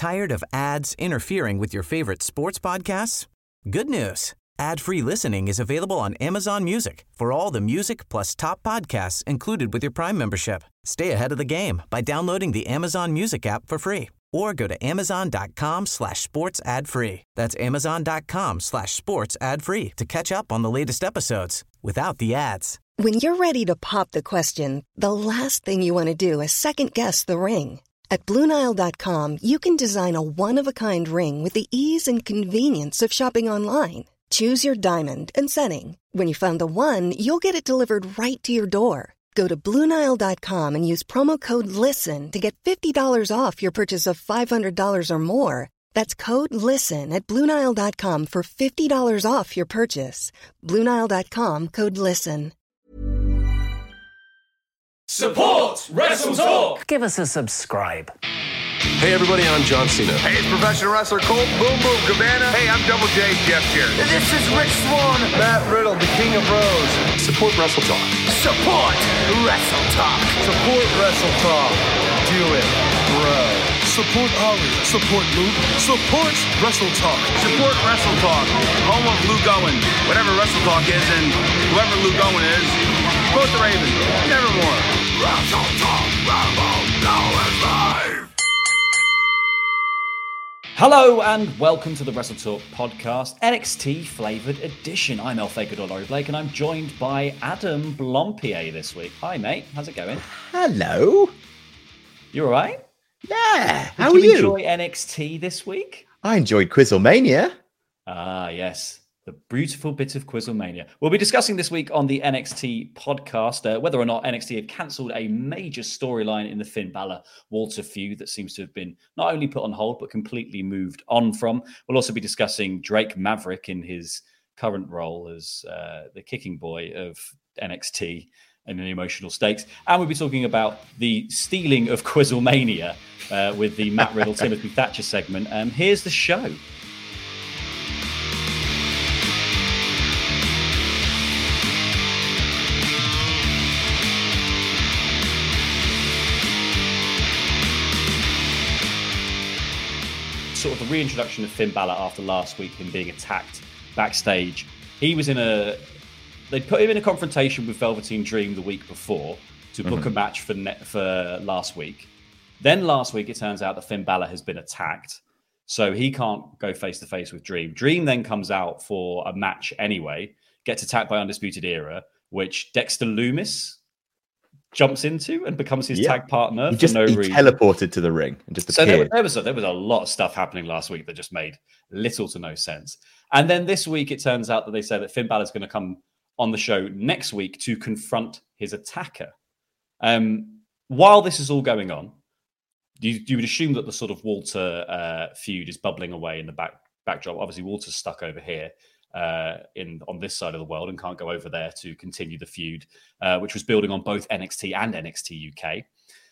Tired of ads interfering with your favorite sports podcasts? Good news. Ad-free listening is available on Amazon Music for all the music plus top podcasts included with your Prime membership. Stay ahead of the game by downloading the Amazon Music app for free or go to amazon.com/sports ad free. That's amazon.com/sports ad free to catch up on the latest episodes without the ads. When you're ready to pop the question, the last thing you want to do is second-guess the ring. At BlueNile.com, you can design a one-of-a-kind ring with the ease and convenience of shopping online. Choose your diamond and setting. When you find the one, you'll get it delivered right to your door. Go to BlueNile.com and use promo code LISTEN to get $50 off your purchase of $500 or more. That's code LISTEN at BlueNile.com for $50 off your purchase. BlueNile.com, code LISTEN. Support Wrestle Talk! Give us a subscribe. Hey everybody, I'm John Cena. Hey, it's professional wrestler Colt Boom Boom Cabana. Hey, I'm Double J Jeff Jarrett. This is Rich Swann. Matt Riddle, the King of Bros. Support Wrestle Talk. Support Wrestle Talk. Support Wrestle Talk. Do it, bro. Support Ollie. Support Luke. Support Wrestle Talk. Support Wrestle Talk. Home of Luke Owen. Whatever Wrestle Talk is, and whoever Luke Owen is, quote the Raven. Nevermore. Wrestle Talk. Rambo. Now is live. Hello and welcome to the Wrestle Talk podcast, NXT Flavoured Edition. I'm El Fagador Laurie Blake and I'm joined by Adam Blompier this week. Hi mate, how's it going? Hello. You alright? Yeah, how Did are you? enjoy NXT this week? I enjoyed Quizlemania. Ah, yes. The beautiful bit of Quizlemania. We'll be discussing this week on the NXT podcast whether or not NXT had cancelled a major storyline in the Finn Balor-Walter feud that seems to have been not only put on hold, but completely moved on from. We'll also be discussing Drake Maverick in his current role as the kicking boy of NXT and the emotional stakes. And we'll be talking about the stealing of Quizlemania with the Matt Riddle, Timothy Thatcher segment. Here's the show. Sort of the reintroduction of Finn Balor after last week, him being attacked backstage. He was they put him in a confrontation with Velveteen Dream the week before to book a match for last week. Then last week, it turns out that Finn Balor has been attacked, so he can't go face to face with Dream. Dream then comes out for a match anyway, gets attacked by Undisputed Era, which Dexter Lumis jumps into and becomes his tag partner He for no reason. Teleported to the ring and just appeared. So there was a lot of stuff happening last week that just made little to no sense. And then this week, it turns out that they say that Finn Balor is going to come on the show next week to confront his attacker. While this is all going on, you would assume that the sort of Walter feud is bubbling away in the backdrop. Obviously, Walter's stuck over here on this side of the world and can't go over there to continue the feud, which was building on both NXT and NXT UK.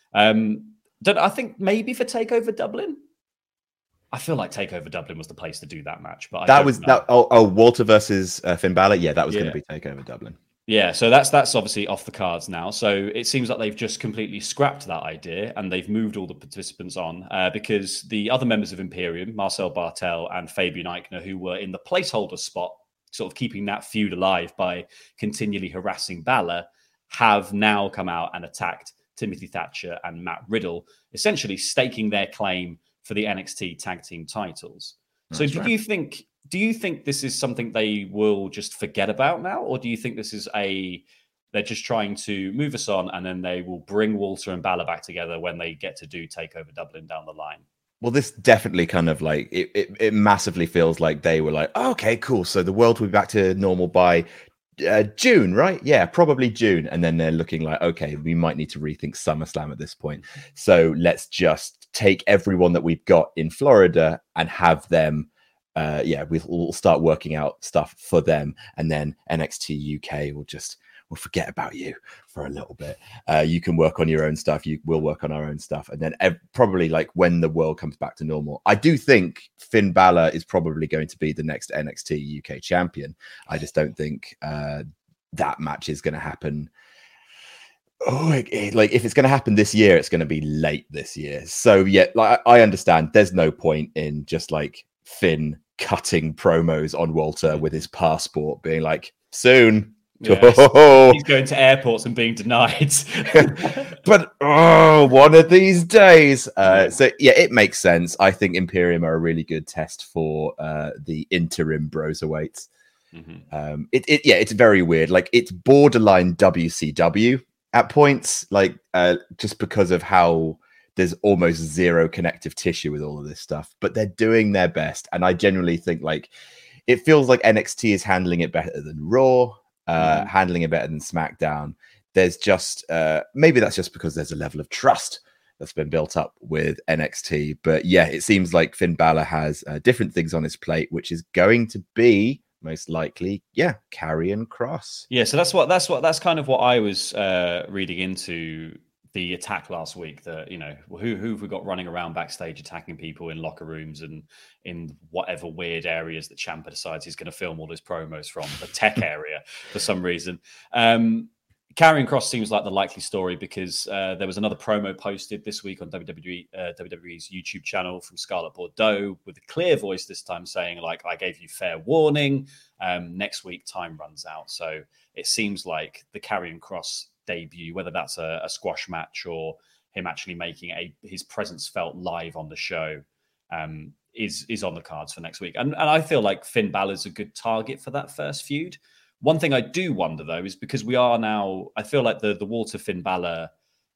I think maybe for TakeOver Dublin. I feel like TakeOver Dublin was the place to do that match, but Walter versus Finn Balor. Yeah, that was going to be TakeOver Dublin. Yeah, so that's obviously off the cards now. So it seems like they've just completely scrapped that idea and they've moved all the participants on because the other members of Imperium, Marcel Bartel and Fabian Eichner, who were in the placeholder spot, sort of keeping that feud alive by continually harassing Balor, have now come out and attacked Timothy Thatcher and Matt Riddle, essentially staking their claim for the NXT tag team titles. So do you think this is something they will just forget about now? Or do you think this is they're just trying to move us on and then they will bring Walter and Balor back together when they get to do TakeOver Dublin down the line? Well, this definitely kind of like, it massively feels like they were like, oh, okay, cool. So the world will be back to normal by June, right? Yeah, probably June. And then they're looking like, okay, we might need to rethink SummerSlam at this point. So let's just take everyone that we've got in Florida and have them we'll start working out stuff for them, and then NXT UK we'll forget about you for a little bit. You can work on your own stuff. We'll work on our own stuff, and then probably like when the world comes back to normal. I do think Finn Balor is probably going to be the next NXT UK champion. I just don't think that match is going to happen. like if it's going to happen this year, it's going to be late this year. So yeah, like I understand there's no point in just like Finn cutting promos on Walter with his passport being like, soon. Yeah, he's going to airports and being denied. But one of these days. So yeah, it makes sense. I think Imperium are a really good test for the interim Broserweights. Mm-hmm. It's very weird. Like it's borderline WCW at points, like just because of how there's almost zero connective tissue with all of this stuff. But they're doing their best, and I genuinely think like it feels like NXT is handling it better than Raw. Handling it better than SmackDown. There's just maybe that's just because there's a level of trust that's been built up with NXT. But yeah, it seems like Finn Balor has different things on his plate, which is going to be most likely, Karrion Kross. Yeah, so that's kind of what I was reading into the attack last week. That who have we got running around backstage attacking people in locker rooms and in whatever weird areas that Ciampa decides he's going to film all his promos from, the tech area for some reason. Karrion Kross seems like the likely story because there was another promo posted this week on WWE's YouTube channel from Scarlett Bordeaux with a clear voice this time saying like, I gave you fair warning. Next week time runs out. So it seems like the Karrion Kross debut, whether that's a squash match or him actually making his presence felt live on the show, is on the cards for next week. And I feel like Finn Balor's a good target for that first feud. One thing I do wonder though is because we are now, I feel like the Walter Finn Balor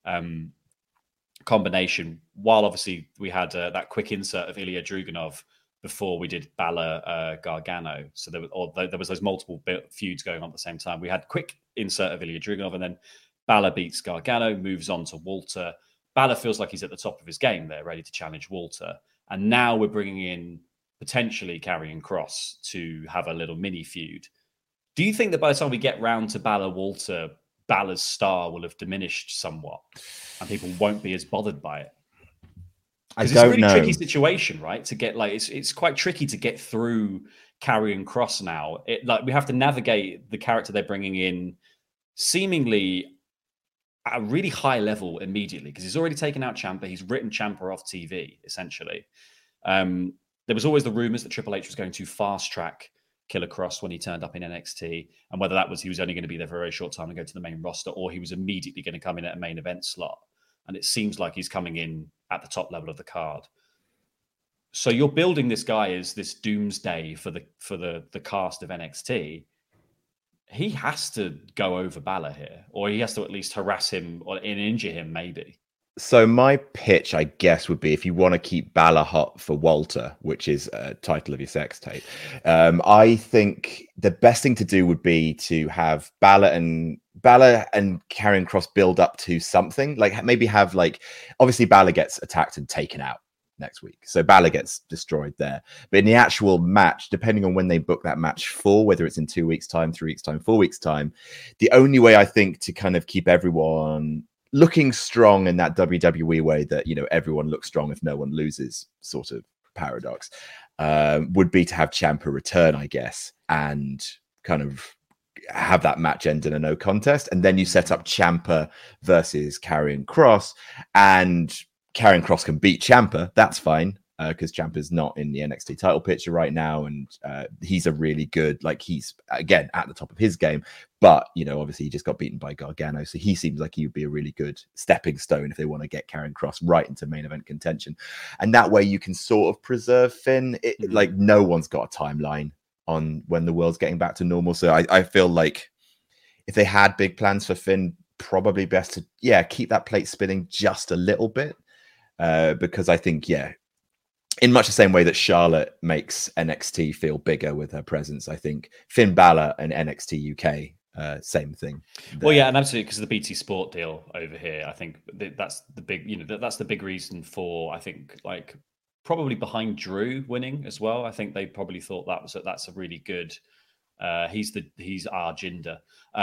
combination, while obviously we had that quick insert of Ilya Dragunov before we did Balor Gargano. So there was those multiple feuds going on at the same time. We had quick insert of Ilya Dragunov, and then Balor beats Gargano, moves on to Walter. Balor feels like he's at the top of his game there, ready to challenge Walter. And now we're bringing in potentially Karrion Kross to have a little mini feud. Do you think that by the time we get round to Balor Walter, Balor's star will have diminished somewhat and people won't be as bothered by it? Because it's a really tricky situation, right? To get it's quite tricky to get through Karrion Kross now. We have to navigate the character they're bringing in seemingly at a really high level immediately because he's already taken out Ciampa. He's written Ciampa off TV, essentially. There was always the rumors that Triple H was going to fast track Killer Kross when he turned up in NXT, and whether that was he was only going to be there for a very short time and go to the main roster, or he was immediately going to come in at a main event slot. And it seems like he's coming in at the top level of the card. So you're building this guy as this doomsday for the cast of NXT. He has to go over Balor here, or he has to at least harass him or injure him, maybe. So my pitch, I guess, would be if you want to keep Balor hot for Walter, which is a title of your sex tape, I think the best thing to do would be to have Balor and Karrion Kross build up to something. Like maybe have obviously Balor gets attacked and taken out next week, so Balor gets destroyed there. But in the actual match, depending on when they book that match for, whether it's in 2 weeks' time, 3 weeks' time, 4 weeks' time, the only way I think to kind of keep everyone looking strong in that WWE way that, everyone looks strong if no one loses sort of paradox, would be to have Ciampa return, I guess, and kind of have that match end in a no contest. And then you set up Ciampa versus Karrion Kross, and Karrion Kross can beat Ciampa. That's fine. Because Ciampa's not in the NXT title picture right now, and he's a really good, he's again at the top of his game. But obviously he just got beaten by Gargano, so he seems like he would be a really good stepping stone if they want to get Karrion Kross right into main event contention, and that way you can sort of preserve Finn. No one's got a timeline on when the world's getting back to normal, so I feel like if they had big plans for Finn, probably best to keep that plate spinning just a little bit, because I think in much the same way that Charlotte makes NXT feel bigger with her presence, I think Finn Balor and NXT UK, same thing. Well, yeah, and absolutely, because of the BT Sport deal over here, I think that's the big, that's the big reason for, I think, probably behind Drew winning as well. I think they probably thought that's a really good. He's our Jinder.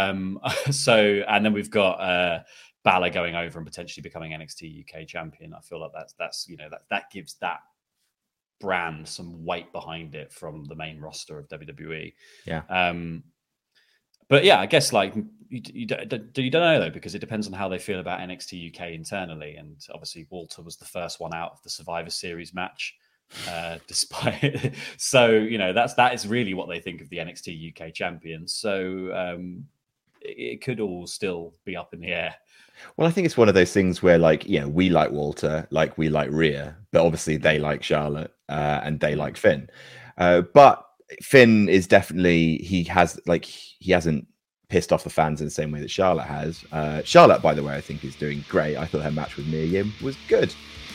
So, and then we've got Balor going over and potentially becoming NXT UK champion. I feel like that gives that brand some weight behind it from the main roster of WWE. But yeah, I guess like you don't know though, because it depends on how they feel about NXT UK internally. And obviously Walter was the first one out of the Survivor Series match, despite. So that is really what they think of the NXT UK champions. So it could all still be up in the air. Well, I think it's one of those things where, like, we like Walter, like we like Rhea, but obviously they like Charlotte and they like Finn. But Finn is definitely, he hasn't pissed off the fans in the same way that Charlotte has. Charlotte, by the way, I think is doing great. I thought her match with Mia Yim was good.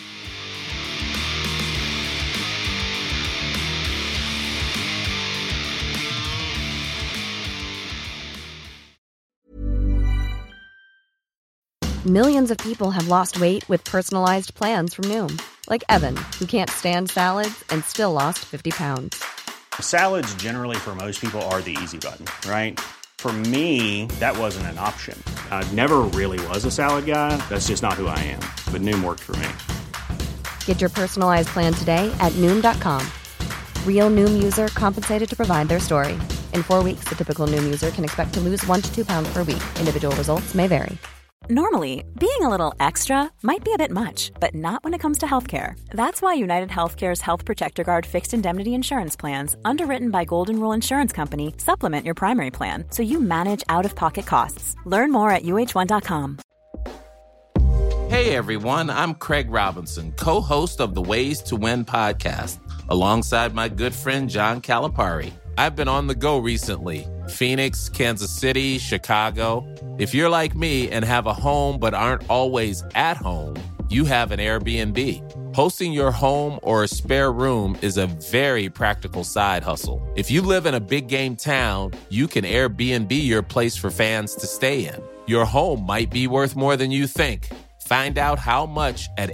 Millions of people have lost weight with personalized plans from Noom. Like Evan, who can't stand salads and still lost 50 pounds. Salads generally for most people are the easy button, right? For me, that wasn't an option. I never really was a salad guy. That's just not who I am. But Noom worked for me. Get your personalized plan today at Noom.com. Real Noom user compensated to provide their story. In 4 weeks, the typical Noom user can expect to lose 1 to 2 pounds per week. Individual results may vary. Normally, being a little extra might be a bit much, but not when it comes to healthcare. That's why United Healthcare's Health Protector Guard fixed indemnity insurance plans, underwritten by Golden Rule Insurance Company, supplement your primary plan so you manage out-of-pocket costs. Learn more at UH1.com. Hey everyone, I'm Craig Robinson, co-host of the Ways to Win podcast, alongside my good friend John Calipari. I've been on the go recently. Phoenix, Kansas City, Chicago. If you're like me and have a home but aren't always at home, you have an Airbnb. Hosting your home or a spare room is a very practical side hustle. If you live in a big game town, you can Airbnb your place for fans to stay in. Your home might be worth more than you think. Find out how much at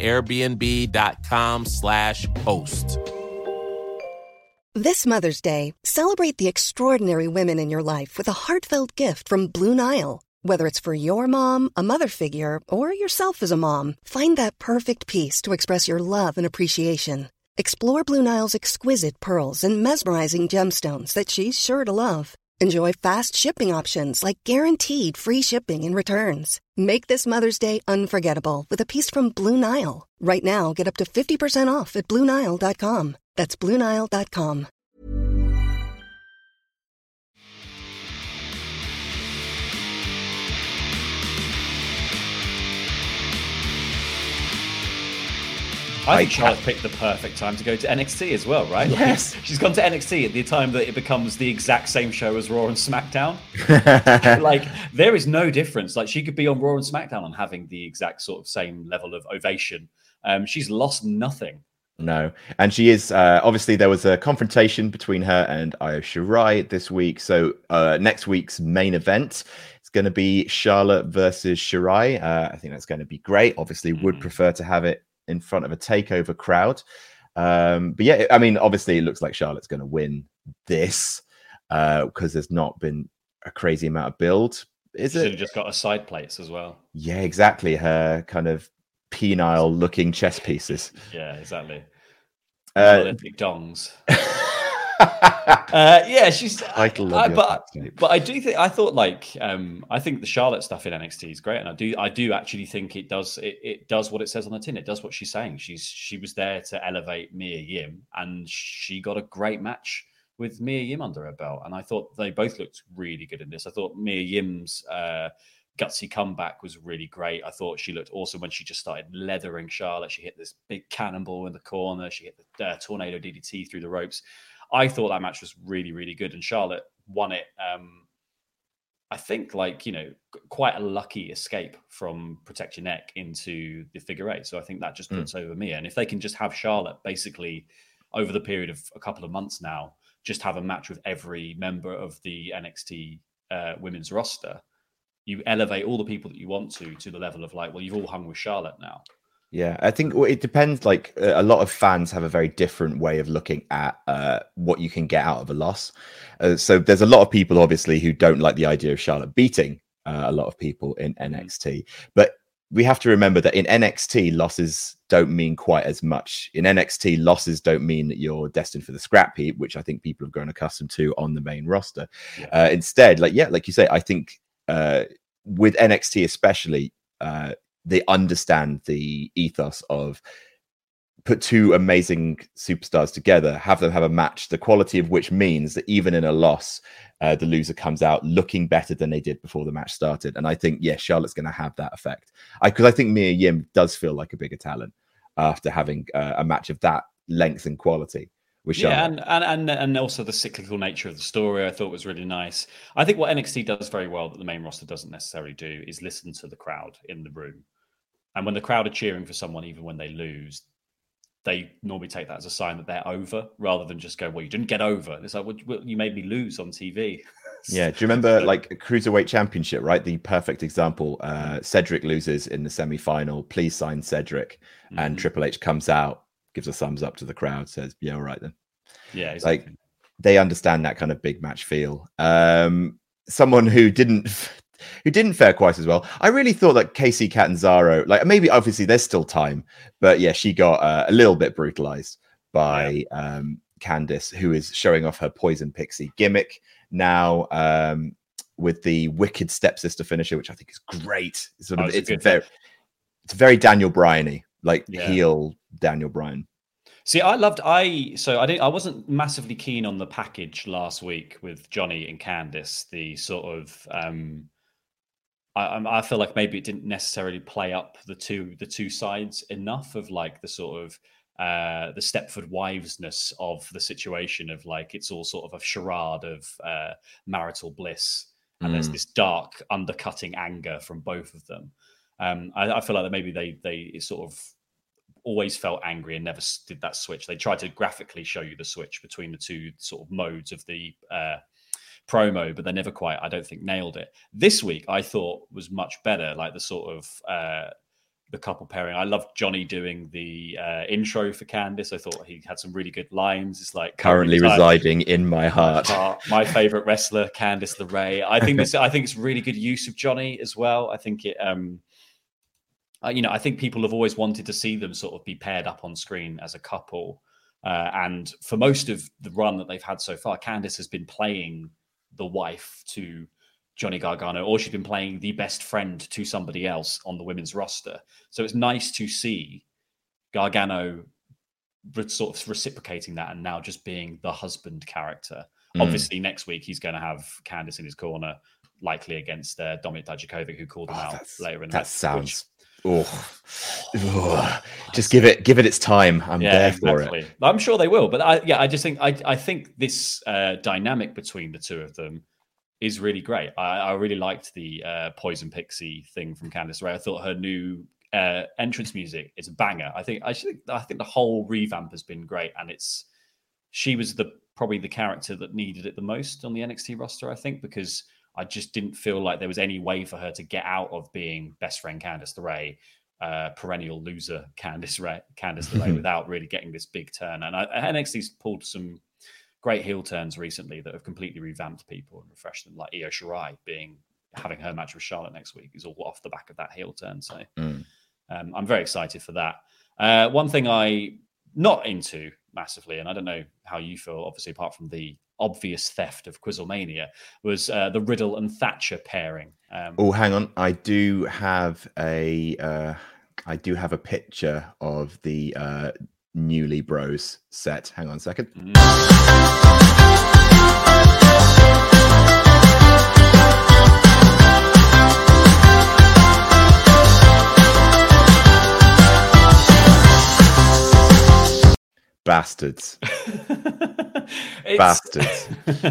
airbnb.com/host. This Mother's Day, celebrate the extraordinary women in your life with a heartfelt gift from Blue Nile. Whether it's for your mom, a mother figure, or yourself as a mom, find that perfect piece to express your love and appreciation. Explore Blue Nile's exquisite pearls and mesmerizing gemstones that she's sure to love. Enjoy fast shipping options like guaranteed free shipping and returns. Make this Mother's Day unforgettable with a piece from Blue Nile. Right now, get up to 50% off at BlueNile.com. That's BlueNile.com. I think Charlotte picked the perfect time to go to NXT as well, right? Yes. Like, she's gone to NXT at the time that it becomes the exact same show as Raw and SmackDown. Like, there is no difference. Like, she could be on Raw and SmackDown and having the exact sort of same level of ovation. She's lost nothing. No. And she is, obviously, there was a confrontation between her and Io Shirai this week. So next week's main event, it's going to be Charlotte versus Shirai. I think that's going to be great. Obviously, would prefer to have it in front of a takeover crowd. But yeah, I mean, obviously, it looks like Charlotte's going to win this because there's not been a crazy amount of build. Is it? Should have just got her side plates as well. Yeah, exactly. Her kind of penile looking chess pieces. Yeah, exactly. Olympic dongs. Yeah, she's. But I do think I thought like I think the Charlotte stuff in NXT is great, and I do actually think it does what it says on the tin. It does what she's saying. She was there to elevate Mia Yim, and she got a great match with Mia Yim under her belt, and I thought they both looked really good in this. I thought Mia Yim's gutsy comeback was really great. I thought she looked awesome when she just started leathering Charlotte. She hit this big cannonball in the corner. She hit the tornado DDT through the ropes. I thought that match was really, really good, and Charlotte won it. I think, quite a lucky escape from Protect Your Neck into the figure eight. So I think that just puts over Mia. And if they can just have Charlotte basically over the period of a couple of months now, just have a match with every member of the NXT women's roster, you elevate all the people that you want to the level of you've all hung with Charlotte now. Yeah, I think it depends. Like a lot of fans have a very different way of looking at what you can get out of a loss. So there's a lot of people, obviously, who don't like the idea of Charlotte beating a lot of people in NXT. But we have to remember that in NXT, losses don't mean quite as much. In NXT, losses don't mean that you're destined for the scrap heap, which I think people have grown accustomed to on the main roster. Yeah. Instead, like you say, I think with NXT especially, they understand the ethos of put two amazing superstars together, have them have a match, the quality of which means that even in a loss, the loser comes out looking better than they did before the match started. And I think, Charlotte's going to have that effect. Because I think Mia Yim does feel like a bigger talent after having a match of that length and quality with Charlotte. Yeah, and also the cyclical nature of the story I thought was really nice. I think what NXT does very well that the main roster doesn't necessarily do is listen to the crowd in the room. And when the crowd are cheering for someone, even when they lose, they normally take that as a sign that they're over, rather than just go, well, you didn't get over. It's like, well, you made me lose on TV. Yeah. Do you remember like a Cruiserweight Championship, right? The perfect example. Cedric loses in the semi-final. Please sign Cedric. Mm-hmm. And Triple H comes out, gives a thumbs up to the crowd, says, yeah, all right then. Yeah, exactly. Like, they understand that kind of big match feel. Someone who didn't fare quite as well. I really thought that Kacy Catanzaro, like maybe obviously there's still time, but yeah, she got a little bit brutalized by Candice, who is showing off her Poison Pixie gimmick now with the wicked stepsister finisher, which I think is great. It's very Daniel Bryan-y, like heel Daniel Bryan. See, I wasn't massively keen on the package last week with Johnny and Candice. The sort of I feel like maybe it didn't necessarily play up the two sides enough of like the sort of the Stepford Wivesness of the situation of like it's all sort of a charade of marital bliss, and there's this dark undercutting anger from both of them. I feel like that maybe they sort of always felt angry and never did that switch. They tried to graphically show you the switch between the two sort of modes of the promo, but they never quite, I don't think, nailed it. This week, I thought was much better, like the sort of the couple pairing. I loved Johnny doing the intro for Candice. I thought he had some really good lines. It's like currently residing in my heart. My favorite wrestler, Candice LeRae. I think it's really good use of Johnny as well. I think it. I think people have always wanted to see them sort of be paired up on screen as a couple. And for most of the run that they've had so far, Candice has been playing the wife to Johnny Gargano, or she's been playing the best friend to somebody else on the women's roster. So it's nice to see Gargano sort of reciprocating that and now just being the husband character. Obviously, next week he's going to have Candice in his corner, likely against Dominik Dijakovic, who called him out later in the match. That sounds... just give it its time. I'm there for it. I'm sure they will, but I just think I think this dynamic between the two of them is really great. I really liked the Poison Pixie thing from Candice LeRae. I thought her new entrance music is a banger. I think the whole revamp has been great, and she was probably the character that needed it the most on the NXT roster. I think because I just didn't feel like there was any way for her to get out of being best friend Candice LeRae, perennial loser Candice LeRae, without really getting this big turn. And NXT's pulled some great heel turns recently that have completely revamped people and refreshed them, like Io Shirai having her match with Charlotte next week is all off the back of that heel turn. So I'm very excited for that. One thing I'm not into massively, and I don't know how you feel, obviously, apart from the obvious theft of Quizzlemania, was the Riddle and Thatcher pairing. Hang on, I do have a picture of the Newly Bros set. Hang on a second. Bastards. Bastards.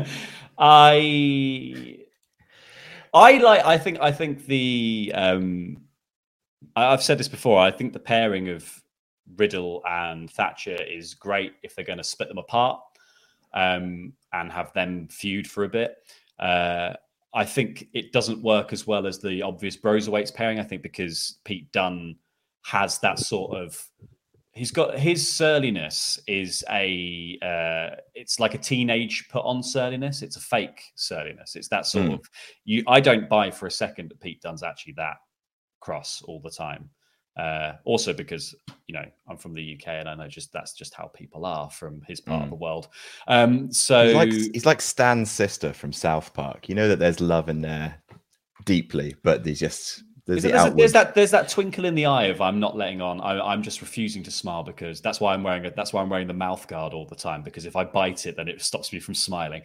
I think the I've said this before. I think the pairing of Riddle and Thatcher is great if they're going to split them apart and have them feud for a bit. I think it doesn't work as well as the obvious Broserweights pairing. I think because Pete Dunne has that sort of. He's got his surliness is it's like a teenage put on surliness. It's a fake surliness. It's that sort of I don't buy for a second that Pete Dunne's actually that across all the time. Also because, I'm from the UK and I know that's just how people are from his part of the world. So he's like Stan's sister from South Park. You know that there's love in there deeply, but there's that twinkle in the eye of I'm not letting on. I'm just refusing to smile because that's why I'm wearing the mouth guard all the time, because if I bite it, then it stops me from smiling.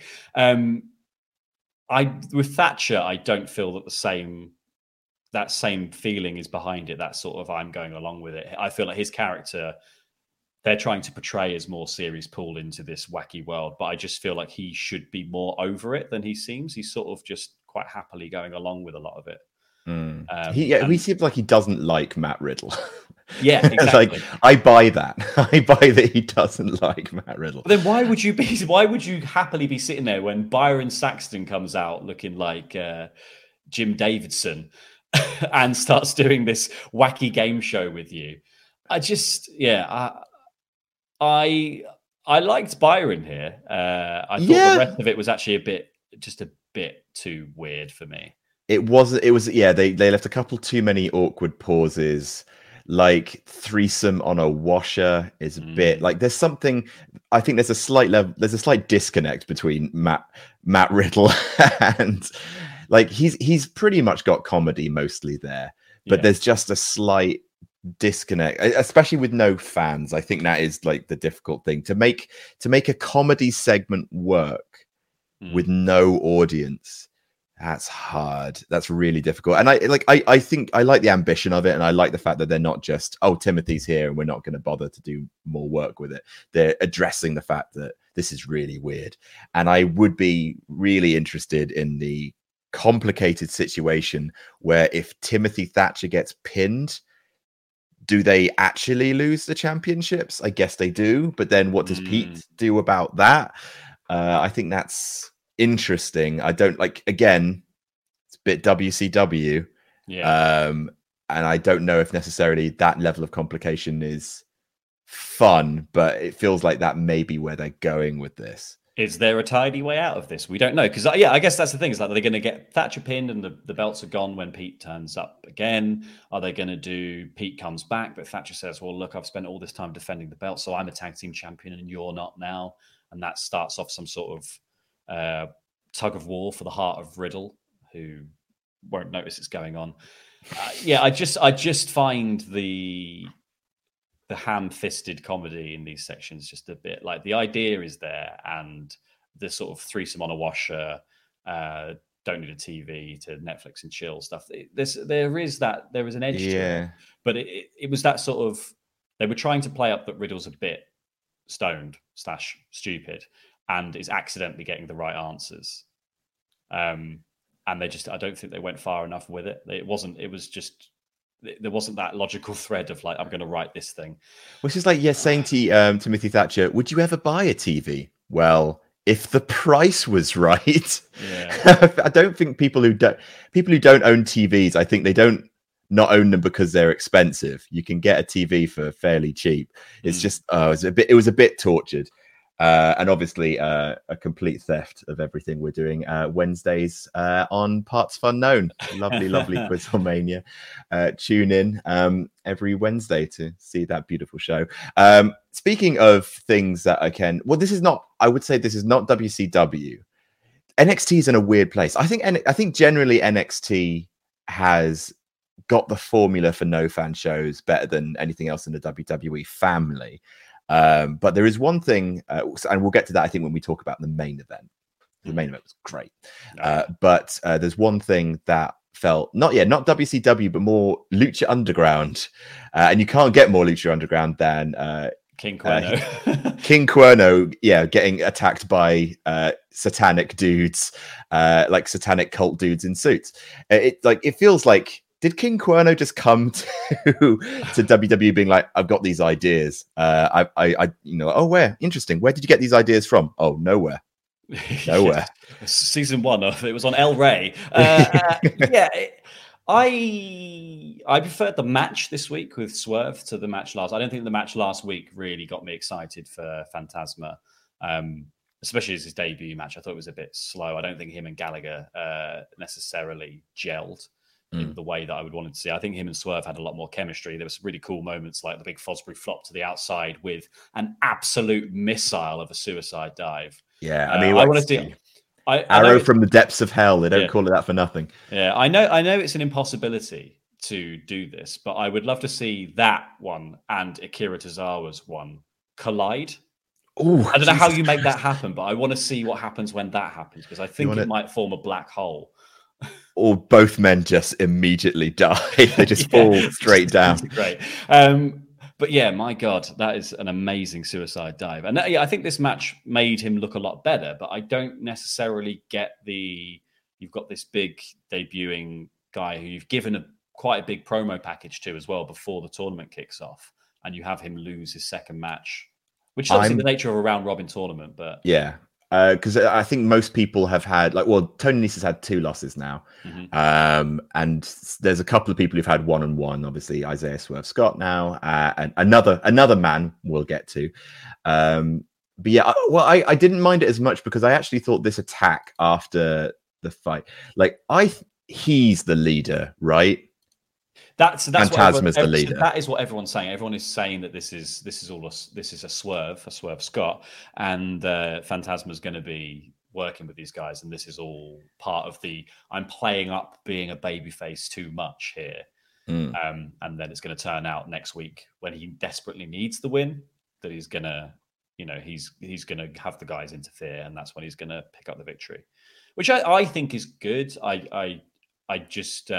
With Thatcher, I don't feel that same feeling is behind it. That sort of I'm going along with it. I feel like his character, they're trying to portray as more series pulled into this wacky world, but I just feel like he should be more over it than he seems. He's sort of just quite happily going along with a lot of it. He seems like he doesn't like Matt Riddle. Yeah, exactly. Like, I buy that. I buy that he doesn't like Matt Riddle. But then why would you happily be sitting there when Byron Saxton comes out looking like Jim Davidson and starts doing this wacky game show with you? I liked Byron here. I thought the rest of it was actually a bit too weird for me. It was they left a couple too many awkward pauses. Like threesome on a washer is a bit like there's something. I think there's a slight disconnect between Matt Riddle and like he's pretty much got comedy mostly there, but there's just a slight disconnect, especially with no fans. I think that is like the difficult thing to make a comedy segment work with no audience. That's hard. That's really difficult. And I think I like the ambition of it, and I like the fact that they're not just, oh, Timothy's here and we're not going to bother to do more work with it. They're addressing the fact that this is really weird. And I would be really interested in the complicated situation where if Timothy Thatcher gets pinned, do they actually lose the championships? I guess they do. But then what does Pete do about that? I think that's interesting. I don't again, it's a bit WCW. And I don't know if necessarily that level of complication is fun, but it feels like that may be where they're going with this. Is there a tidy way out of this? We don't know. Because, I guess that's the thing. Is like, are they going to get Thatcher pinned and the belts are gone when Pete turns up again? Are they going to do Pete comes back, but Thatcher says, well, look, I've spent all this time defending the belt, so I'm a tag team champion and you're not now. And that starts off some sort of tug of war for the heart of Riddle, who won't notice it's going on. I just find the ham-fisted comedy in these sections just a bit like the idea is there, and the sort of threesome on a washer, don't need a TV to Netflix and chill stuff. There is an edge to it, but it was that sort of, they were trying to play up that Riddle's a bit stoned / stupid and is accidentally getting the right answers. And I don't think they went far enough with it. There wasn't that logical thread of like, I'm going to write this thing. Which is like, saying to Timothy Thatcher, would you ever buy a TV? Well, if the price was right. I don't think people who don't own TVs, I think they don't not own them because they're expensive. You can get a TV for fairly cheap. It's just, it was a bit tortured. And obviously a complete theft of everything we're doing Wednesdays on Parts Unknown. Lovely Quizlemania. Tune in every Wednesday to see that beautiful show. Speaking of things that I would say this is not WCW. NXT is in a weird place. I think generally NXT has got the formula for no fan shows better than anything else in the WWE family. But there is one thing, and we'll get to that, I think, when we talk about the main event. The main event was great. But there's one thing that felt, not WCW, but more Lucha Underground. And you can't get more Lucha Underground than King Cuerno. King Cuerno, getting attacked by satanic dudes, like satanic cult dudes in suits. It feels like, did King Cuerno just come to WWE being like, I've got these ideas. Where? Interesting. Where did you get these ideas from? Oh, nowhere. Nowhere. Season 1 of it was on El Rey. I preferred the match this week with Swerve to the match last. I don't think the match last week really got me excited for Phantasma, especially as his debut match. I thought it was a bit slow. I don't think him and Gallagher necessarily gelled. in the way that I would want to see. I think him and Swerve had a lot more chemistry. There were some really cool moments, like the big Fosbury flop to the outside with an absolute missile of a suicide dive. Yeah, I mean, I want to see arrow from the depths of hell. They don't call it that for nothing. Yeah, I know it's an impossibility to do this, but I would love to see that one and Akira Tozawa's one collide. Ooh, I don't know how you make that happen, but I want to see what happens when that happens, because I think it might form a black hole. Or both men just immediately die. They just fall straight down. Great. But yeah, my God, that is an amazing suicide dive. And I think this match made him look a lot better, but I don't necessarily get you've got this big debuting guy who you've given quite a big promo package to as well before the tournament kicks off, and you have him lose his second match, which is obviously the nature of a round robin tournament. But yeah, because I think most people have had Tony Nese has had 2 losses now, and there's a couple of people who've had 1-on-1. Obviously, Isaiah Swerve Scott now, and another man we'll get to. But yeah, I didn't mind it as much because I actually thought this attack after the fight, he's the leader, right? That's Phantasma's the leader. That is what everyone's saying. Everyone is saying that this is a Swerve Scott, and Phantasma's going to be working with these guys, and this is all part of I'm playing up being a babyface too much here, and then it's going to turn out next week when he desperately needs the win that he's going to, he's going to have the guys interfere, and that's when he's going to pick up the victory, which I think is good. I just.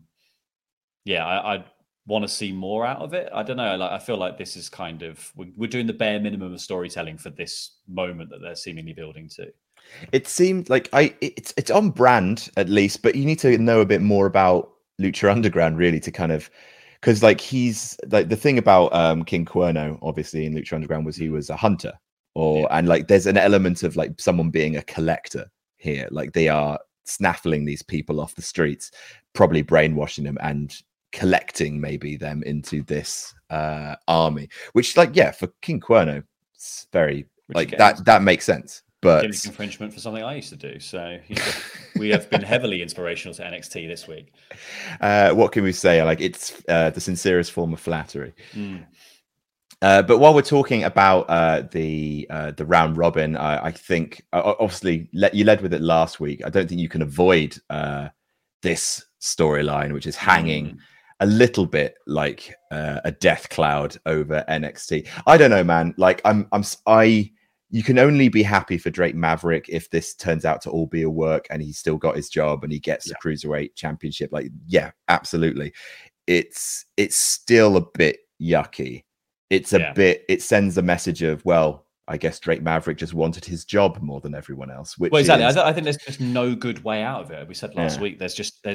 I want to see more out of it. I don't know. I feel like this is kind of we're doing the bare minimum of storytelling for this moment that they're seemingly building to. It seemed like it's on brand at least, but you need to know a bit more about Lucha Underground really to kind of, because he's the thing about King Cuerno obviously in Lucha Underground was he was a hunter, and there's an element of someone being a collector here. They are snaffling these people off the streets, probably brainwashing them and collecting maybe them into this army, which for King Cuerno it's very that makes sense, but infringement for something I used to do, so we have been heavily inspirational to NXT this week. What can we say? It's the sincerest form of flattery. But while we're talking about the round robin, I think obviously you led with it last week. I don't think you can avoid this storyline, which is hanging a little bit like a death cloud over NXT. I don't know, man. You can only be happy for Drake Maverick if this turns out to all be a work and he's still got his job and he gets the Cruiserweight Championship. Absolutely. It's still a bit yucky. It's it sends a message of, I guess Drake Maverick just wanted his job more than everyone else. Exactly. I think there's just no good way out of it. We said last week, there's just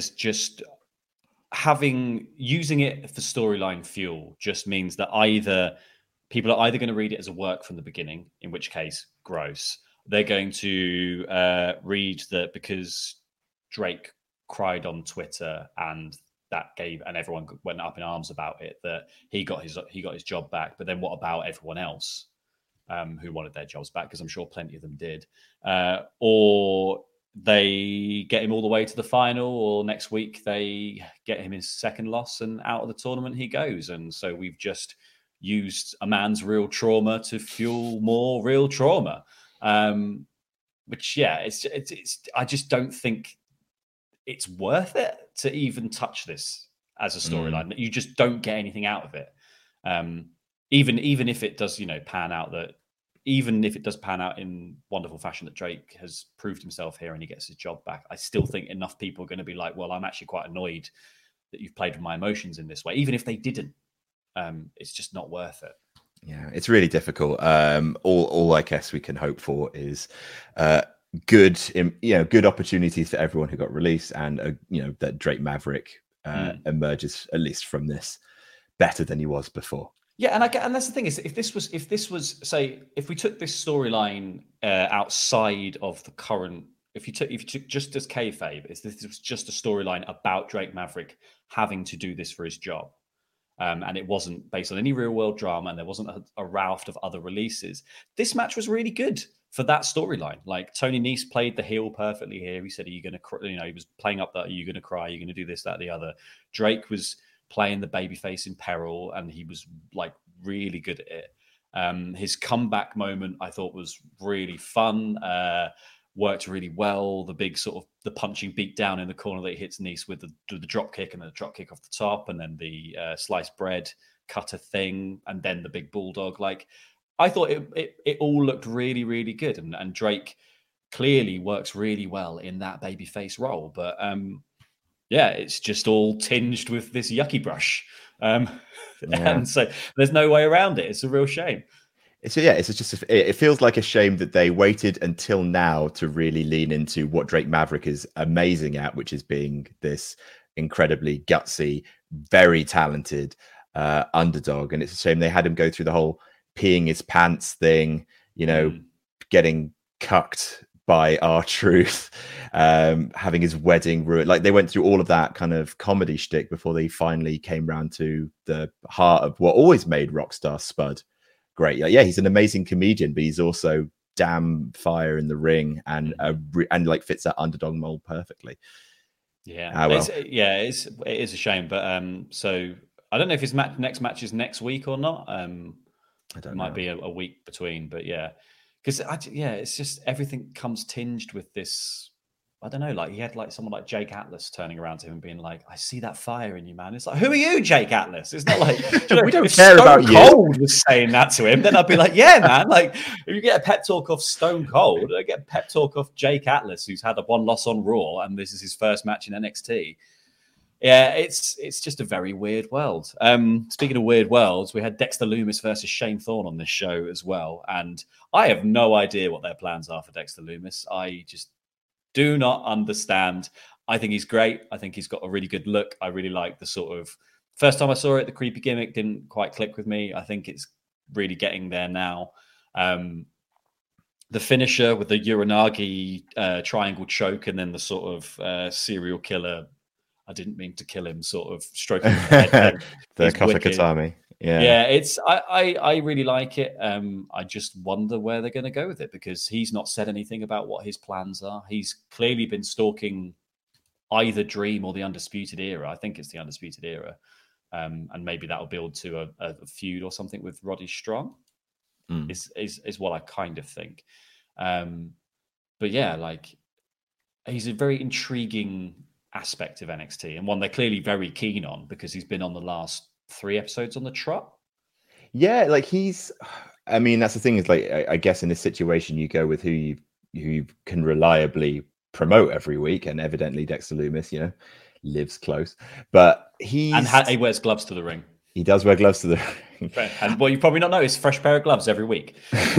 using it for storyline fuel just means that people are either going to read it as a work from the beginning, in which case, gross. They're going to read that because Drake cried on Twitter and everyone went up in arms about it, that he got his job back. But then what about everyone else who wanted their jobs back? Because I'm sure plenty of them did. Or they get him all the way to the final, or next week they get him his second loss and out of the tournament he goes. And so we've just used a man's real trauma to fuel more real trauma. Which it's I just don't think it's worth it to even touch this as a storyline. You just don't get anything out of it. Even if it does, pan out even if it does pan out in wonderful fashion that Drake has proved himself here and he gets his job back, I still think enough people are going to be like, well, I'm actually quite annoyed that you've played with my emotions in this way. Even if they didn't, it's just not worth it. Yeah, it's really difficult. All I guess we can hope for is good opportunities for everyone who got released, and that Drake Maverick emerges at least from this better than he was before. Yeah, and that's the thing is, if this was say, if we took this storyline outside of the current, if you took just as kayfabe, if this was just a storyline about Drake Maverick having to do this for his job, and it wasn't based on any real world drama, and there wasn't a raft of other releases, this match was really good. for that storyline. Like Tony Nese played the heel perfectly here. He said, "Are you going to?" He was playing up that. Are you going to cry? Are you going to do this, that, the other? Drake was playing the babyface in peril, and he was like really good at it. His comeback moment, I thought, was really fun. Worked really well. The big sort of the punching beat down in the corner that he hits Nese with the drop kick, and then the drop kick off the top, and then the sliced bread cutter thing, and then the big bulldog. Like, I thought it all looked really, really good, and Drake clearly works really well in that babyface role. But yeah, it's just all tinged with this yucky brush, and so there's no way around it. It's a real shame. It feels like a shame that they waited until now to really lean into what Drake Maverick is amazing at, which is being this incredibly gutsy, very talented underdog. And it's a shame they had him go through the whole peeing his pants thing, getting cucked by R-Truth, having his wedding ruined. Like, they went through all of that kind of comedy shtick before they finally came round to the heart of what always made Rockstar Spud great. Yeah, he's an amazing comedian, but he's also damn fire in the ring and like fits that underdog mold perfectly. Yeah, it is a shame. But so I don't know if his next match is next week or not. I don't know. It might be a week between, but yeah, because it's just everything comes tinged with this. I don't know, like he had like someone like Jake Atlas turning around to him and being like, "I see that fire in you, man." It's like, who are you, Jake Atlas? It's not like we don't care about you. Stone Cold was saying that to him, then I'd be like, yeah, man. Like, if you get a pep talk off Stone Cold, I get a pep talk off Jake Atlas, who's had one loss on Raw, and this is his first match in NXT. Yeah, it's just a very weird world. Speaking of weird worlds, we had Dexter Lumis versus Shane Thorne on this show as well, and I have no idea what their plans are for Dexter Lumis. I just do not understand. I think he's great. I think he's got a really good look. I really like the sort of first time I saw it, the creepy gimmick didn't quite click with me. I think it's really getting there now. The finisher with the Uranagi triangle choke, and then the sort of serial killer, I didn't mean to kill him, sort of stroking the head. The Kofi Katami. Yeah, it's I really like it. I just wonder where they're going to go with it, because he's not said anything about what his plans are. He's clearly been stalking either Dream or the Undisputed Era. I think it's the Undisputed Era, and maybe that'll build to a feud or something with Roddy Strong. Is what I kind of think. But yeah, like he's a very intriguing aspect of NXT, and one they're clearly very keen on because he's been on the last 3 episodes on the trot. Yeah, like I mean, that's the thing, is like, I guess in this situation you go with who you can reliably promote every week, and evidently Dexter Lumis, lives close, but he wears gloves to the ring. He does wear gloves to the ring. And what you probably not know is fresh pair of gloves every week.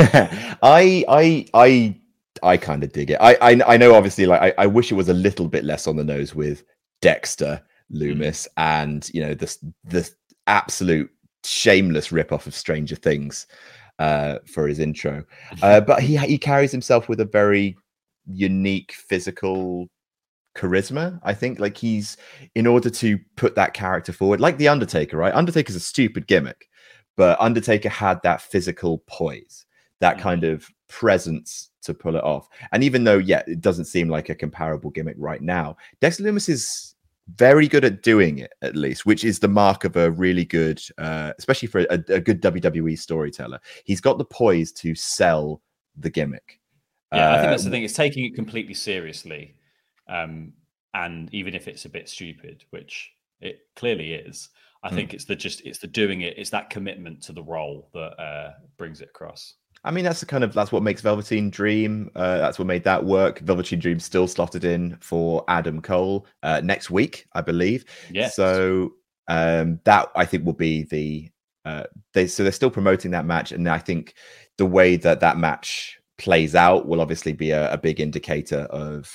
I kind of dig it. I know, obviously, like I wish it was a little bit less on the nose with Dexter Lumis and the absolute shameless rip-off of Stranger Things for his intro, but he carries himself with a very unique physical charisma. I think, like, he's, in order to put that character forward, like the Undertaker, right? Undertaker's a stupid gimmick, but Undertaker had that physical poise, that kind of presence to pull it off. And even though, it doesn't seem like a comparable gimmick right now, Dexter Lumis is very good at doing it, at least, which is the mark of a really good, especially for a good WWE storyteller. He's got the poise to sell the gimmick. Yeah, I think that's the thing. It's taking it completely seriously. And even if it's a bit stupid, which it clearly is, I think it's the doing it. It's that commitment to the role that brings it across. I mean, that's what makes Velveteen Dream. That's what made that work. Velveteen Dream still slotted in for Adam Cole next week, I believe. Yes. So that, I think, will be they're still promoting that match, and I think the way that match plays out will obviously be a big indicator of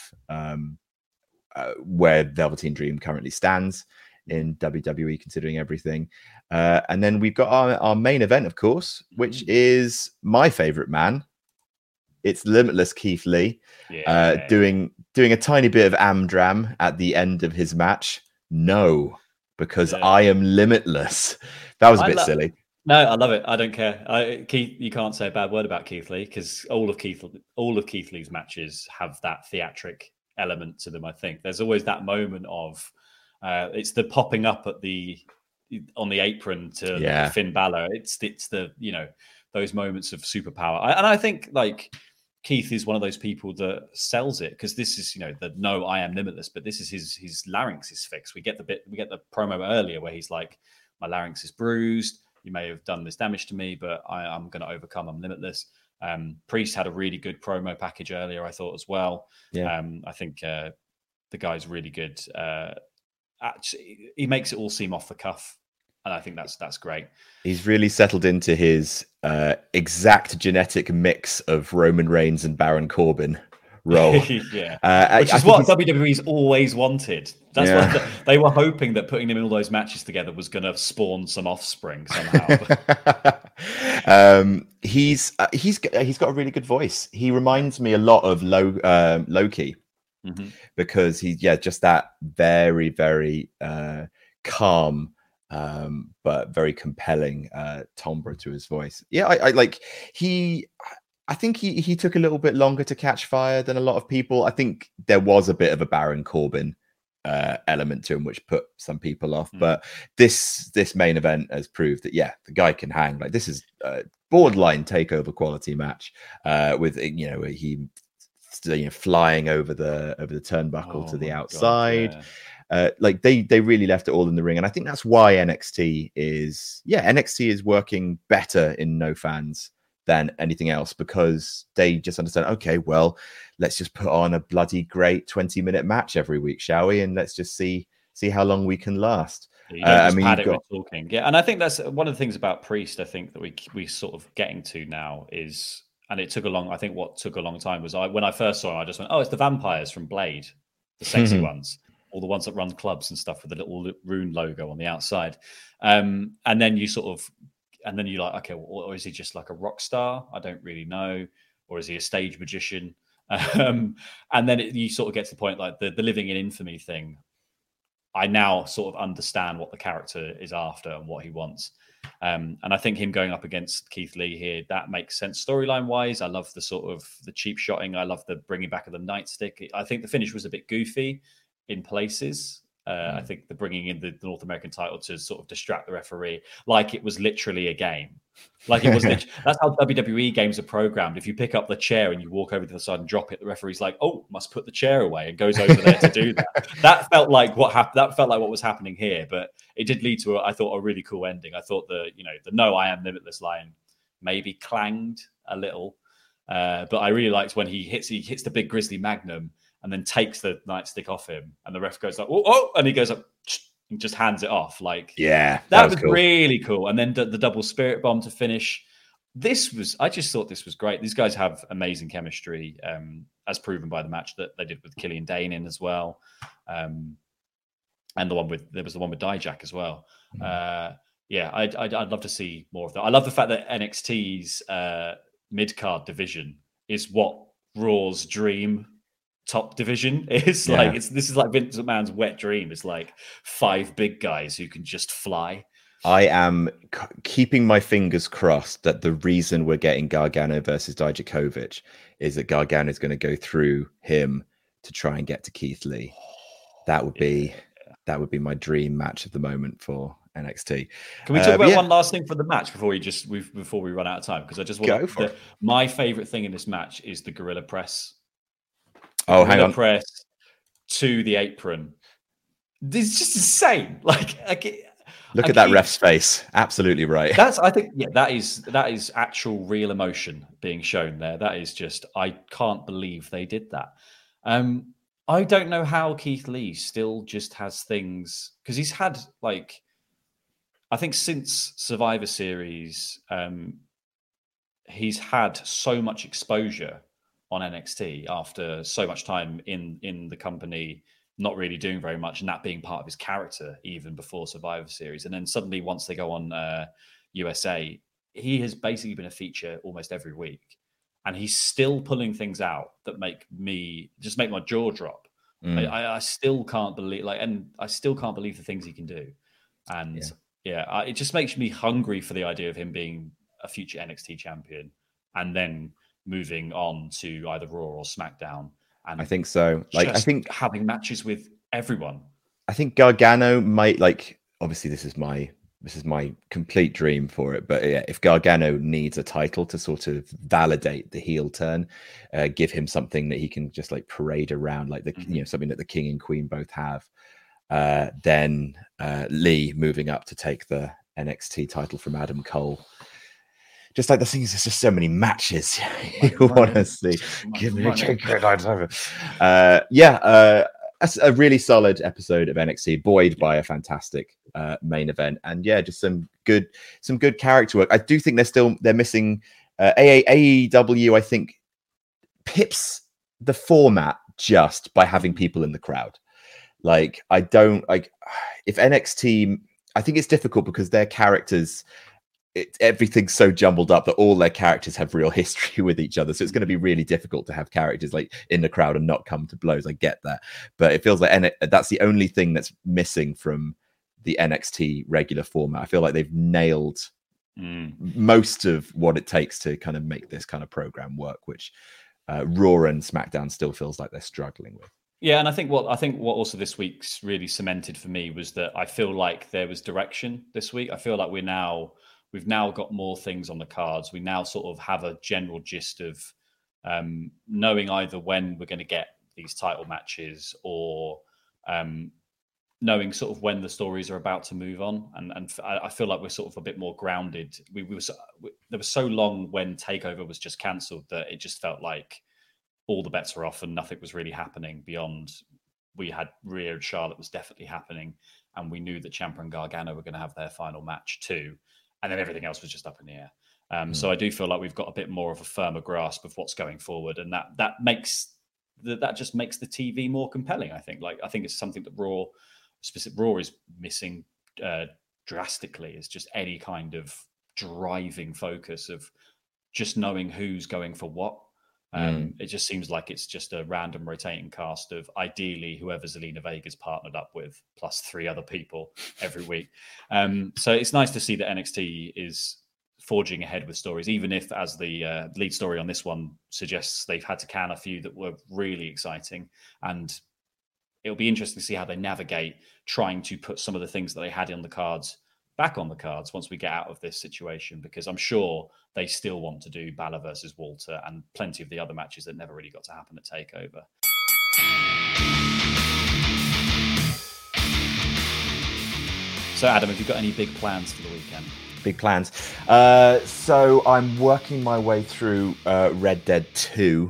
where Velveteen Dream currently stands in WWE, considering everything. And then we've got our main event, of course, which is my favorite man. It's Limitless Keith Lee, doing a tiny bit of Amdram at the end of his match. No, because I am limitless. That was a bit silly. No, I love it. I don't care. Keith, you can't say a bad word about Keith Lee because all of Keith Lee's matches have that theatric element to them. I think there's always that moment of it's the popping up on the apron to Finn Balor. It's the those moments of superpower. And I think like Keith is one of those people that sells it because this is I am limitless, but this is his larynx is fixed. We get the promo earlier where he's like, my larynx is bruised. You may have done this damage to me, but I'm going to overcome. I'm limitless. Priest had a really good promo package earlier, I thought, as well. Yeah. I think the guy's really good. Actually, he makes it all seem off the cuff, and I think that's great. He's really settled into his exact genetic mix of Roman Reigns and Baron Corbin role. Yeah, which is what WWE's always wanted. That's what they were hoping that putting him in all those matches together was going to spawn some offspring somehow. He's got a really good voice. He reminds me a lot of Loki because he's just that very, very calm but very compelling timbre to his voice. Yeah, I think he took a little bit longer to catch fire than a lot of people. I think there was a bit of a Baron Corbin element to him, which put some people off. But this main event has proved that the guy can hang. Like this is a borderline takeover quality match with he flying over the turnbuckle to the outside. God, like they really left it all in the ring, and I think that's why NXT is working better in no fans than anything else, because they just understand, okay, well, let's just put on a bloody great 20-minute match every week, shall we? And let's just see how long we can last. Talking. Yeah, and I think that's one of the things about Priest, I think that we sort of getting to now is, and it took a long time was when I first saw him, I just went, oh, it's the vampires from Blade, the sexy ones, all the ones that run clubs and stuff with the little rune logo on the outside. And then you sort of, and then you're like, okay, well, or is he just like a rock star? I don't really know. Or is he a stage magician? And then you sort of get to the point like the living in infamy thing. I now sort of understand what the character is after and what he wants. And I think him going up against Keith Lee here, that makes sense storyline wise. I love the sort of the cheap shotting. I love the bringing back of the nightstick. I think the finish was a bit goofy in places. I think the bringing in the North American title to sort of distract the referee, like it was literally a game. Like it was. That's how WWE games are programmed. If you pick up the chair and you walk over to the side and drop it, the referee's like, "Oh, must put the chair away," and goes over there to do that. That felt like what happened. That felt like what was happening here, but it did lead to, I thought, a really cool ending. I thought the "No, I am limitless" line maybe clanged a little, but I really liked when he hits the big grizzly magnum and then takes the nightstick off him, and the ref goes like, "Oh!" and he goes up and just hands it off. Like, that was cool. Really cool. And then the double spirit bomb to finish. I just thought this was great. These guys have amazing chemistry, as proven by the match that they did with Killian Dane in as well, and there was the one with Dijak as well. I'd love to see more of that. I love the fact that NXT's mid-card division is what Raw's dream top division is. Like this is like Vince McMahon's wet dream. It's like 5 big guys who can just fly. I am keeping my fingers crossed that the reason we're getting Gargano versus Dijakovic is that Gargano is going to go through him to try and get to Keith Lee. That would be my dream match of the moment for NXT. Can we talk about one last thing for the match before we run out of time? Because I just want my favorite thing in this match is the gorilla press. Hang on. Press to the apron. This is just insane. Look at that ref's face. Absolutely right. I think that is actual real emotion being shown there. That is just, I can't believe they did that. I don't know how Keith Lee still just has things, because he's had I think since Survivor Series, he's had so much exposure on NXT after so much time in the company, not really doing very much, and that being part of his character even before Survivor Series. And then suddenly once they go on USA, he has basically been a feature almost every week, and he's still pulling things out that make my jaw drop. I still can't believe I still can't believe the things he can do. And Yeah, it just makes me hungry for the idea of him being a future NXT champion and then moving on to either Raw or SmackDown. And I think so. Like, I think having matches with everyone. I think Gargano might, like, obviously this is my complete dream for it, but yeah, if Gargano needs a title to sort of validate the heel turn, give him something that he can just like parade around, like something that the King and Queen both have, then Lee moving up to take the NXT title from Adam Cole. Just like the things, there's just so many matches you want to see. Give me a really solid episode of NXT, buoyed by a fantastic main event, and yeah, just some good character work. I do think they're missing AEW. I think pips the format just by having people in the crowd. Like, I don't like if NXT. I think it's difficult because their characters. Everything's so jumbled up that all their characters have real history with each other. So it's going to be really difficult to have characters like in the crowd and not come to blows. I get that. But it feels like that's the only thing that's missing from the NXT regular format. I feel like they've nailed most of what it takes to kind of make this kind of program work, which Raw and SmackDown still feels like they're struggling with. Yeah, and I think what also this week's really cemented for me was that I feel like there was direction this week. I feel like we've now got more things on the cards. We now sort of have a general gist of knowing either when we're going to get these title matches or knowing sort of when the stories are about to move on. And I feel like we're sort of a bit more grounded. There was so long when TakeOver was just cancelled that it just felt like all the bets were off and nothing was really happening beyond we had Rhea and Charlotte was definitely happening. And we knew that Ciampa and Gargano were going to have their final match too. And then everything else was just up in the air. So I do feel like we've got a bit more of a firmer grasp of what's going forward, and that just makes the TV more compelling. I think it's something that Raw is missing drastically. Is just any kind of driving focus of just knowing who's going for what. It just seems like it's just a random rotating cast of ideally whoever Zelina Vega's partnered up with, plus 3 other people every week. So it's nice to see that NXT is forging ahead with stories, even if, as the lead story on this one suggests, they've had to can a few that were really exciting. And it'll be interesting to see how they navigate trying to put some of the things that they had on the cards back on the cards once we get out of this situation, because I'm sure they still want to do Balor versus Walter and plenty of the other matches that never really got to happen at TakeOver. So Adam, have you got any big plans for the weekend? Big plans. So I'm working my way through Red Dead 2.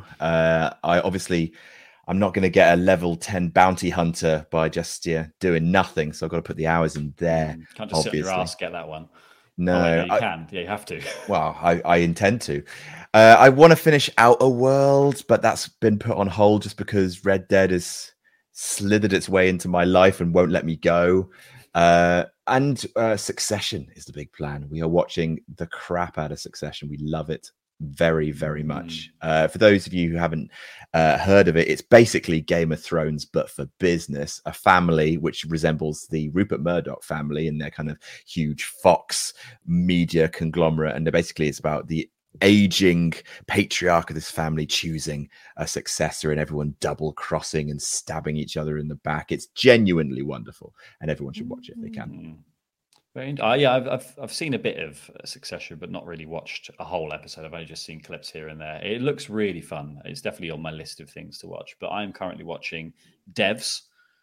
I'm not going to get a level 10 bounty hunter by just doing nothing. So I've got to put the hours in there. Can't just sit on your ass, get that one. No, you can. Yeah, you have to. Well, I intend to. I want to finish Outer Worlds, but that's been put on hold just because Red Dead has slithered its way into my life and won't let me go. And Succession is the big plan. We are watching the crap out of Succession. We love it very, very much. For those of you who haven't heard of it, it's basically Game of Thrones, but for business. A family which resembles the Rupert Murdoch family and their kind of huge Fox media conglomerate. And basically it's about the aging patriarch of this family choosing a successor and everyone double crossing and stabbing each other in the back. It's genuinely wonderful and everyone should watch it if they can. I've seen a bit of Succession, but not really watched a whole episode. I've only just seen clips here and there. It looks really fun. It's definitely on my list of things to watch. But I'm currently watching Devs.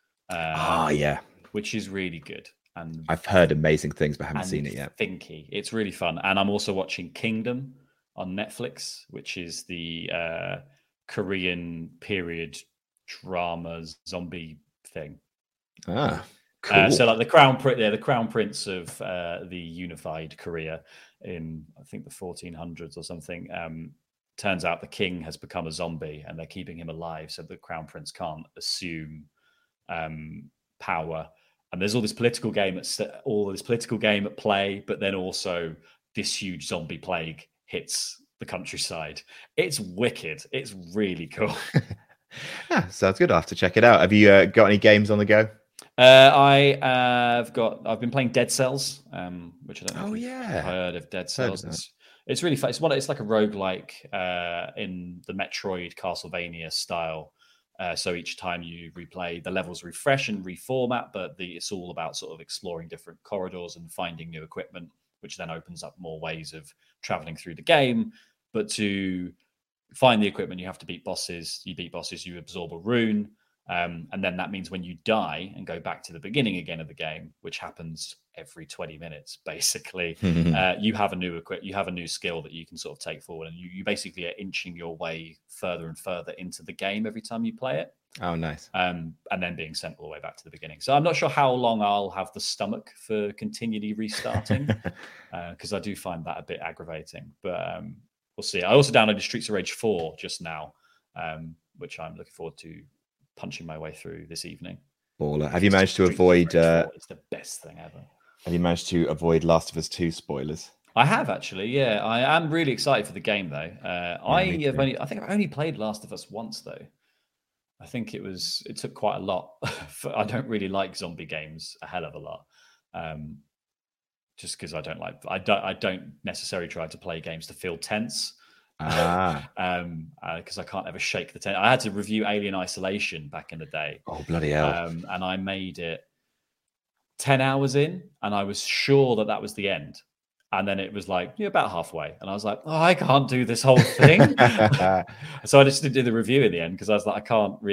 Which is really good. And I've heard amazing things, but haven't seen it yet. Thinky. It's really fun. And I'm also watching Kingdom on Netflix, which is the Korean period drama zombie thing. Cool. So like the crown prince of the unified Korea in, I think, the 1400s or something. Turns out the king has become a zombie and they're keeping him alive so the crown prince can't assume power. And there's all this political game at play, but then also this huge zombie plague hits the countryside. It's wicked. It's really cool. Sounds good. I'll have to check it out. Have you got any games on the go? I've been playing Dead Cells, which I don't know. Oh, if yeah. you've heard of Dead Cells. It's really fun. It's like a roguelike in the Metroid Castlevania style. So each time you replay, the levels refresh and reformat, but it's all about sort of exploring different corridors and finding new equipment, which then opens up more ways of traveling through the game. But to find the equipment, you have to beat bosses. You beat bosses, you absorb a rune. And then that means when you die and go back to the beginning again of the game, which happens every 20 minutes, basically, you have a new skill that you can sort of take forward, and you basically are inching your way further and further into the game every time you play it. Oh, nice. And then being sent all the way back to the beginning. So I'm not sure how long I'll have the stomach for continually restarting, because I do find that a bit aggravating. But we'll see. I also downloaded Streets of Rage 4 just now, which I'm looking forward to punching my way through this evening. Baller. Have you managed to avoid? It's the best thing ever. Have you managed to avoid Last of Us 2 spoilers? I have actually. Yeah, I am really excited for the game though. I think I've only played Last of Us once though. I think it took quite a lot. I don't really like zombie games a hell of a lot. Just because I don't necessarily try to play games to feel tense. Because I can't ever shake the tension. I had to review Alien Isolation back in the day. Oh, bloody hell. And I made it 10 hours in, and I was sure that was the end. And then it was like, about halfway. And I was like, oh, I can't do this whole thing. So I just didn't do the review in the end, because I was like, I can't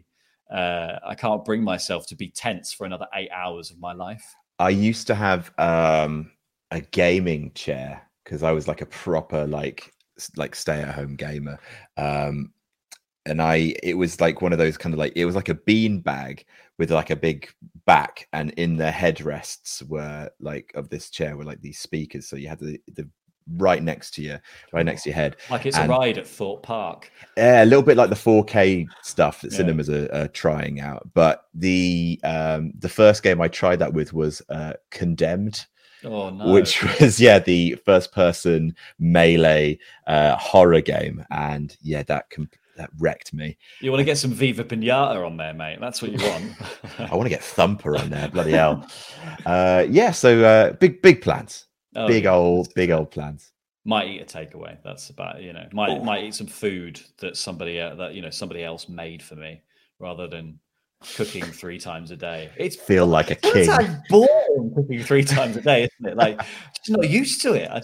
bring myself to be tense for another 8 hours of my life. I used to have a gaming chair, because I was like a proper like stay-at-home gamer, and it was like one of those kind of like, it was like a bean bag with like a big back, and in the headrests were like of this chair were like these speakers, so you had the right next to your head, like it's a ride at Thorpe Park. Yeah, a little bit like the 4K stuff that cinemas are trying out. But the first game I tried that with was Condemned. Oh, no. Which was the first person melee horror game, and that wrecked me. You want to get some Viva Pinata on there, mate? That's what you want. I want to get Thumper on there, bloody hell. So big plans. Big old plans. Might eat a takeaway. That's about might eat some food that somebody else made for me, rather than cooking 3 times a day. Feel like a king. That's boring, cooking 3 times a day, isn't it? Like, just not used to it.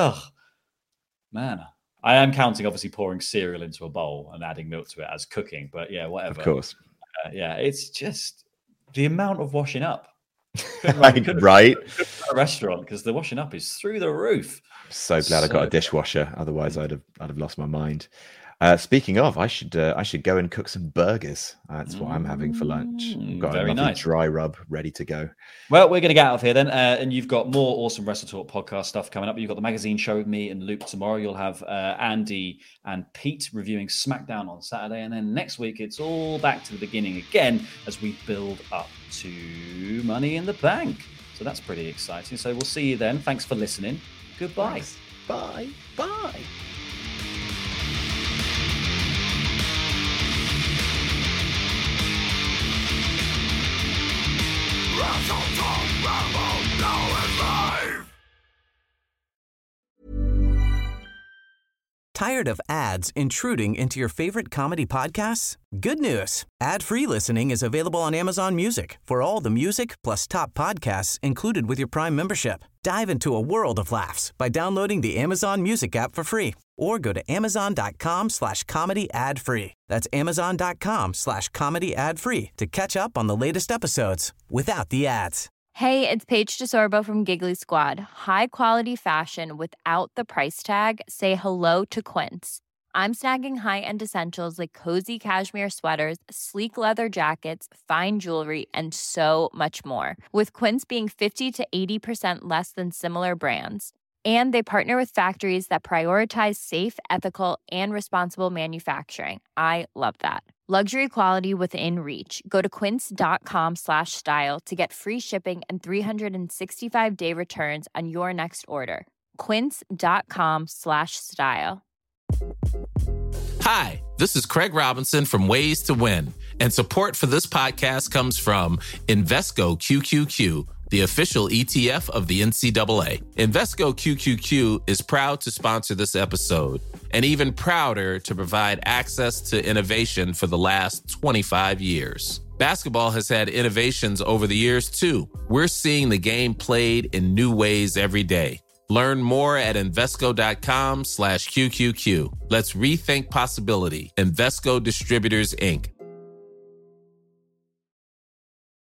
Man. I am counting, obviously, pouring cereal into a bowl and adding milk to it as cooking, but whatever. Of course. It's just the amount of washing up. Right. A restaurant, because the washing up is through the roof. I'm so glad I got a dishwasher. Otherwise, I'd have lost my mind. Speaking of, I should go and cook some burgers. That's what I'm having for lunch. I've got a lovely dry rub ready to go. Well, we're going to get out of here then, and you've got more awesome Wrestle Talk podcast stuff coming up. You've got the magazine show with me and Luke tomorrow. You'll have Andy and Pete reviewing SmackDown on Saturday, and then next week it's all back to the beginning again as we build up to Money in the Bank. So that's pretty exciting. So we'll see you then. Thanks for listening. Goodbye. Thanks. Bye. Bye. Tired of ads intruding into your favorite comedy podcasts? Good news. Ad-free listening is available on Amazon Music for all the music plus top podcasts included with your Prime membership. Dive into a world of laughs by downloading the Amazon Music app for free or go to amazon.com/comedy ad-free. That's amazon.com/comedy ad-free to catch up on the latest episodes without the ads. Hey, it's Paige DeSorbo from Giggly Squad. High quality fashion without the price tag. Say hello to Quince. I'm snagging high-end essentials like cozy cashmere sweaters, sleek leather jackets, fine jewelry, and so much more. With Quince being 50 to 80% less than similar brands. And they partner with factories that prioritize safe, ethical, and responsible manufacturing. I love that. Luxury quality within reach. Go to quince.com/style to get free shipping and 365-day returns on your next order. Quince.com/style. Hi, this is Craig Robinson from Ways to Win, and support for this podcast comes from Invesco QQQ, the official ETF of the NCAA. Invesco QQQ is proud to sponsor this episode, and even prouder to provide access to innovation for the last 25 years. Basketball has had innovations over the years, too. We're seeing the game played in new ways every day. Learn more at Invesco.com/QQQ. Let's rethink possibility. Invesco Distributors, Inc.